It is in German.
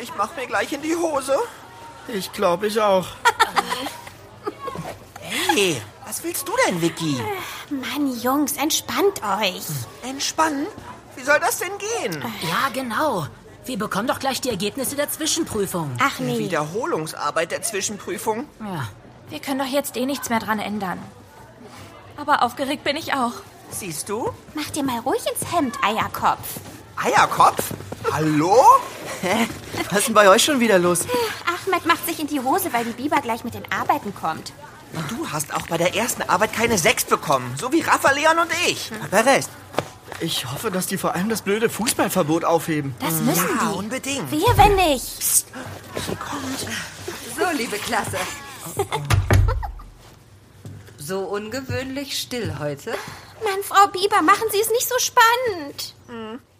Ich mach mir gleich in die Hose. Ich glaube, ich auch. Hey, was willst du denn, Vicky? Mann, Jungs, entspannt euch. Entspannen? Wie soll das denn gehen? Ja, genau. Wir bekommen doch gleich die Ergebnisse der Zwischenprüfung. Ach nee. Wiederholungsarbeit der Zwischenprüfung? Ja. Wir können doch jetzt eh nichts mehr dran ändern. Aber aufgeregt bin ich auch. Siehst du? Mach dir mal ruhig ins Hemd, Eierkopf. Eierkopf? Hallo? Hä? Was ist denn bei euch schon wieder los? Ahmed macht sich in die Hose, weil die Biber gleich mit den Arbeiten kommt. Du hast auch bei der ersten Arbeit keine 6 bekommen. So wie Rafa, Leon und ich. Aber Rest. Ich hoffe, dass die vor allem das blöde Fußballverbot aufheben. Das müssen Ja, die. unbedingt. Wehe, wenn nicht. Sie kommt. So, liebe Klasse. So ungewöhnlich still heute. Mann, Frau Biber, machen Sie es nicht so spannend.